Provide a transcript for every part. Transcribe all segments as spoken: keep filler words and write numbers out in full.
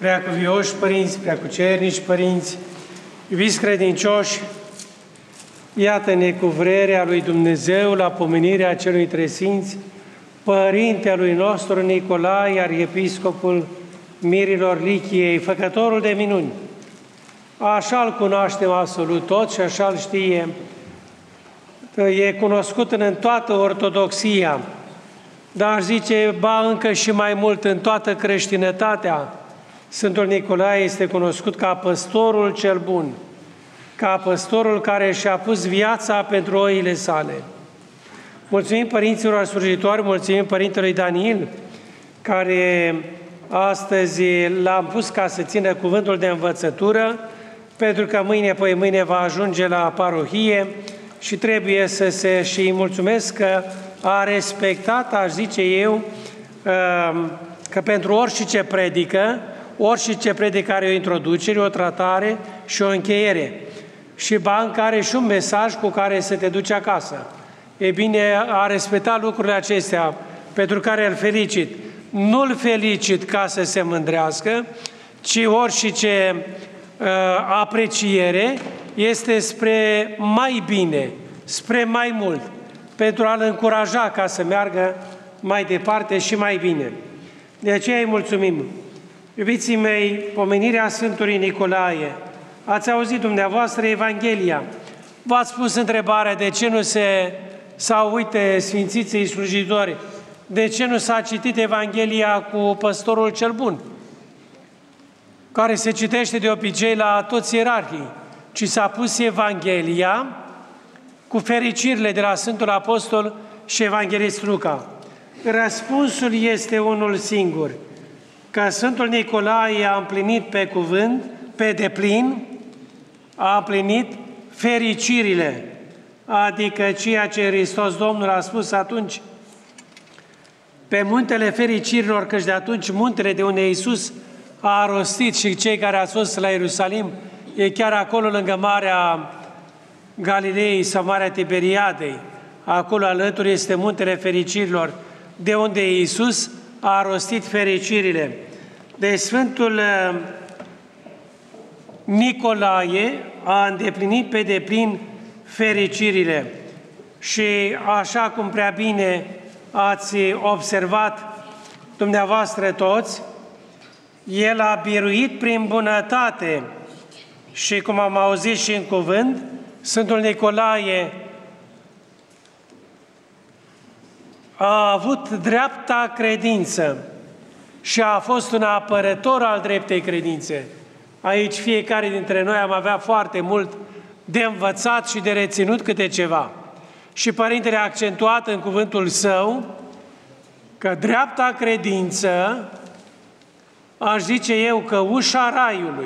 Preacuvioși părinți, preacucernici părinți, iubiți credincioși, iată-ne cu vrerea lui Dumnezeu la pomenirea celui trei sfinți, Părintelui nostru Nicolae, arhiepiscopul Mirilor Lichiei, făcătorul de minuni. Așa-l cunoaștem absolut tot și așa-l știe. E cunoscut în toată ortodoxia, dar zice, ba încă și mai mult în toată creștinătatea. Sfântul Nicolae este cunoscut ca păstorul cel bun, ca păstorul care și-a pus viața pentru oile sale. Mulțumim părinților slujitori, mulțumim părintelui Daniel, care astăzi l-am pus ca să țină cuvântul de învățătură, pentru că mâine, păi mâine va ajunge la parohie și trebuie să se și mulțumesc că a respectat, aș zice eu, că pentru orice ce predică, orice ce predică are o introducere, o tratare și o încheiere. Și banca are și un mesaj cu care să te duci acasă. E bine, a respectat lucrurile acestea, pentru care îl felicit. Nu-l felicit ca să se mândrească, ci orice uh, apreciere este spre mai bine, spre mai mult, pentru a-l încuraja ca să meargă mai departe și mai bine. De aceea îi mulțumim. Iubiții mei, pomenirea Sfântului Nicolae, ați auzit dumneavoastră Evanghelia. V-ați pus întrebarea de ce nu se, sau uite, sfințiții slujitori, de ce nu s-a citit Evanghelia cu păstorul cel bun, care se citește de obicei la toți ierarhii, ci s-a pus Evanghelia cu fericirile de la Sfântul Apostol și Evanghelist Luca. Răspunsul este unul singur, că Sfântul Nicolae a împlinit pe cuvânt, pe deplin, a împlinit fericirile, adică ceea ce Hristos Domnul a spus atunci, pe muntele fericirilor, căci de atunci muntele de unde Iisus a rostit și cei care ați fost la Ierusalim, e chiar acolo lângă Marea Galilei sau Marea Tiberiadei, acolo alături este muntele fericirilor, de unde Iisus a rostit fericirile. Deci Sfântul Nicolae a îndeplinit pe deplin fericirile și așa cum prea bine ați observat dumneavoastră toți, el a biruit prin bunătate și cum am auzit și în cuvânt, Sfântul Nicolae a avut dreapta credință și a fost un apărător al dreptei credințe. Aici fiecare dintre noi am avea foarte mult de învățat și de reținut câte ceva. Și Părintele a accentuat în cuvântul său că dreapta credință, aș zice eu că ușa raiului,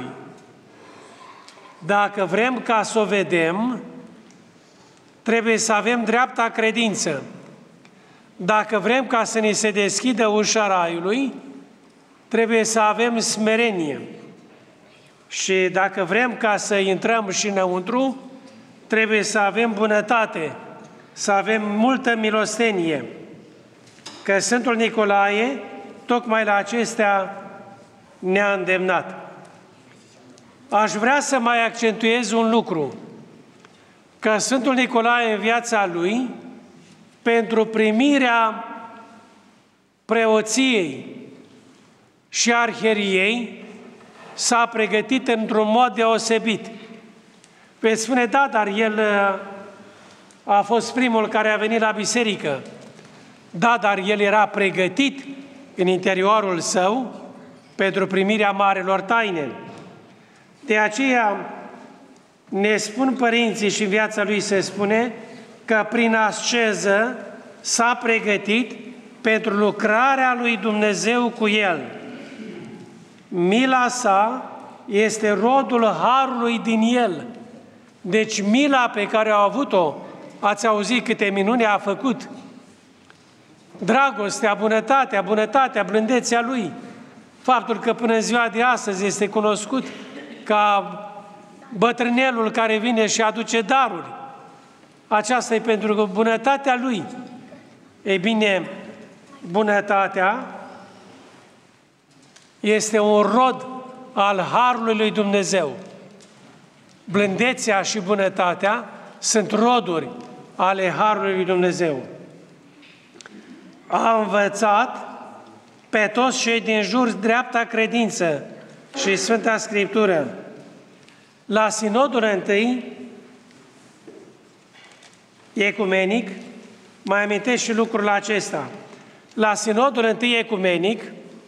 dacă vrem ca să o vedem, trebuie să avem dreapta credință. Dacă vrem ca să ni se deschidă ușa raiului, trebuie să avem smerenie. Și dacă vrem ca să intrăm și înăuntru, trebuie să avem bunătate, să avem multă milostenie. Că Sfântul Nicolae, tocmai la acestea ne-a îndemnat. Aș vrea să mai accentuez un lucru, că Sfântul Nicolae în viața lui, pentru primirea preoției și arhieriei, s-a pregătit într-un mod deosebit. Veți spune, da, dar el a fost primul care a venit la biserică. Da, dar el era pregătit în interiorul său pentru primirea marelor taine. De aceea ne spun părinții și în viața lui se spune că prin asceză s-a pregătit pentru lucrarea lui Dumnezeu cu el. Mila sa este rodul harului din el. Deci mila pe care au avut-o, ați auzit câte minuni a făcut. Dragostea, bunătatea, bunătatea, blândețea lui. Faptul că până în ziua de astăzi este cunoscut ca bătrânelul care vine și aduce daruri. Aceasta e pentru bunătatea lui. Ei bine, bunătatea este un rod al Harului lui Dumnezeu. Blândețea și bunătatea sunt roduri ale Harului lui Dumnezeu. A învățat pe toți cei din jur dreapta credință și Sfânta Scriptură. La sinodul întâi, ecumenic, mai amintesc și lucrul acesta. La sinodul întâi ecumenic,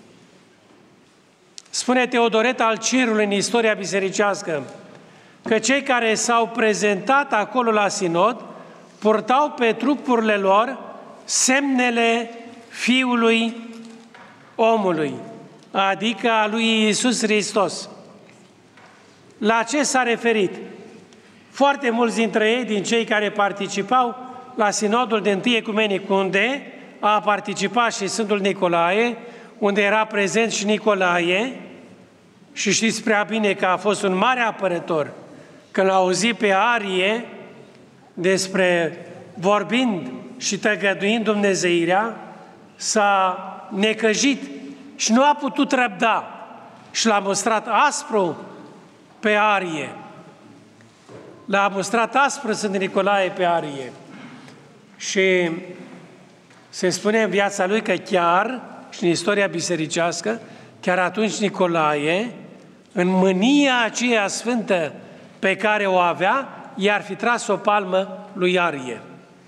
spune Teodoret al Cirului în istoria bisericească, că cei care s-au prezentat acolo la sinod purtau pe trupurile lor semnele Fiului omului, adică a lui Iisus Hristos. La ce s-a referit? Foarte mulți dintre ei, din cei care participau la sinodul de întâi ecumenic, unde a participat și Sfântul Nicolae, unde era prezent și Nicolae, și știți prea bine că a fost un mare apărător când l-a auzit pe Arie despre vorbind și tăgăduind dumnezeirea, s-a necăjit și nu a putut răbda și l-a mustrat aspru pe Arie. L-a mustrat aspru Sfântul Nicolae pe Arie. Și se spune în viața lui că chiar, și în istoria bisericească, chiar atunci Nicolae, în mânia aceea sfântă pe care o avea, i-ar fi tras o palmă lui Arie.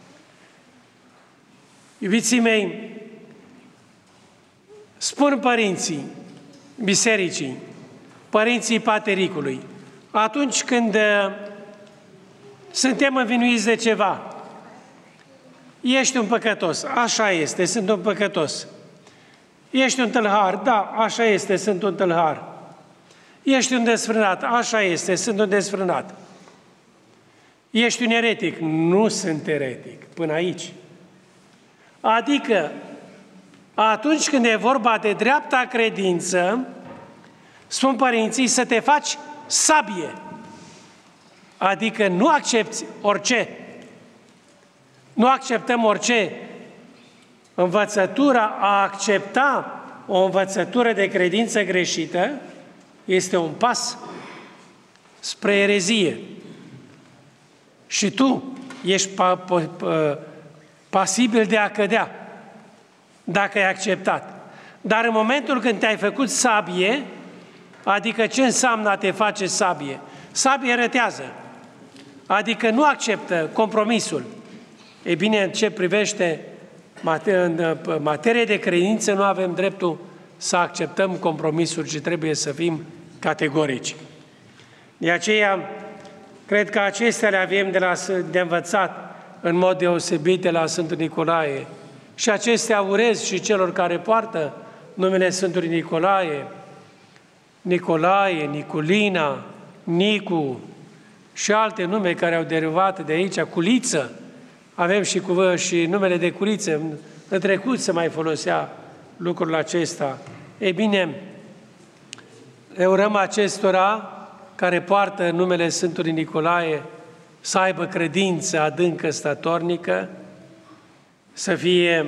Iubiții mei, spun părinții bisericii, părinții patericului, atunci când suntem învinuiți de ceva, ești un păcătos, așa este, sunt un păcătos. Ești un tâlhar, da, așa este, sunt un tâlhar. Ești un desfrânat, așa este, sunt un desfrânat. Ești un eretic, nu sunt eretic, până aici. Adică, atunci când e vorba de dreapta credință, spun părinții să te faci sabie. Adică nu accepti orice. Nu acceptăm orice. Învățătura a accepta o învățătură de credință greșită este un pas spre erezie. Și tu ești pa, pa, pa, pasibil de a cădea dacă ai acceptat. Dar în momentul când te-ai făcut sabie, adică ce înseamnă a te face sabie? Sabie rătează, adică nu acceptă compromisul. Ei bine, în ce privește în materie de credință, nu avem dreptul să acceptăm compromisuri, ci trebuie să fim categorici. De aceea, cred că acestea le avem de, la, de învățat în mod deosebit de la Sfântul Nicolae. Și acestea urez și celor care poartă numele Sfântului Nicolae, Nicolae, Niculina, Nicu și alte nume care au derivat de aici, Culiță. Avem și, cu, și numele de Culiță. În trecut se mai folosea lucrul acesta. Ei bine, le urăm acestora care poartă numele Sfântului Nicolae să aibă credință adâncă, statornică, să fie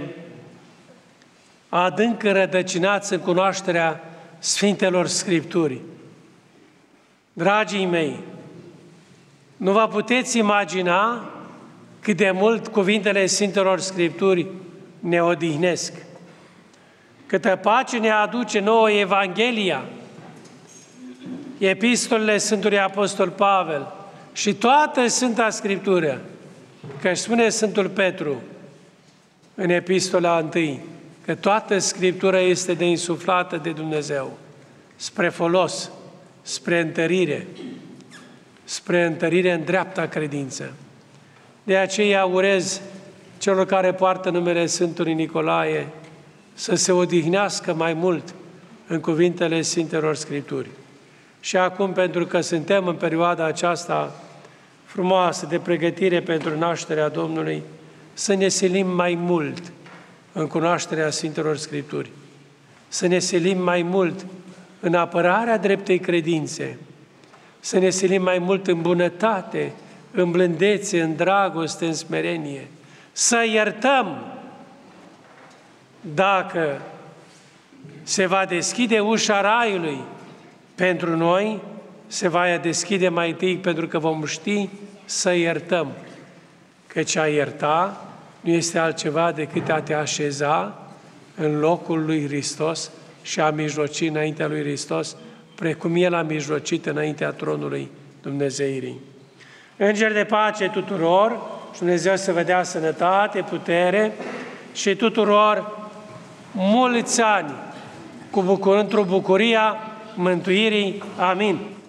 adânc rădăcinați în cunoașterea Sfintelor Scripturii. Dragii mei, nu vă puteți imagina cât de mult cuvintele Sfintelor Scripturi ne odihnesc. Câtă pace ne aduce nouă Evanghelia, epistolele Sfântului Apostol Pavel și toată Sfânta Scriptură, că își spune Sfântul Petru în epistola întâi, că toată Scriptura este de insuflată de Dumnezeu, spre folos, spre întărire, spre întărire în dreapta credință. De aceea urez celor care poartă numele Sfântului Nicolae să se odihnească mai mult în cuvintele Sfintelor Scripturi. Și acum, pentru că suntem în perioada aceasta frumoasă de pregătire pentru nașterea Domnului, să ne silim mai mult în cunoașterea Sfintelor Scripturi, să ne silim mai mult în apărarea dreptei credințe, să ne silim mai mult în bunătate, în blândețe, în dragoste, în smerenie, să iertăm dacă se va deschide ușa Raiului pentru noi se va deschide mai întâi pentru că vom ști să iertăm. Căci a ierta nu este altceva decât a te așeza în locul lui Hristos și a mijloci înaintea lui Hristos, precum El a mijlocit înaintea tronului Dumnezeirii. Îngeri de pace tuturor și Dumnezeu să vă dea sănătate, putere și tuturor mulți ani cu bucur, într-o bucuria mântuirii. Amin.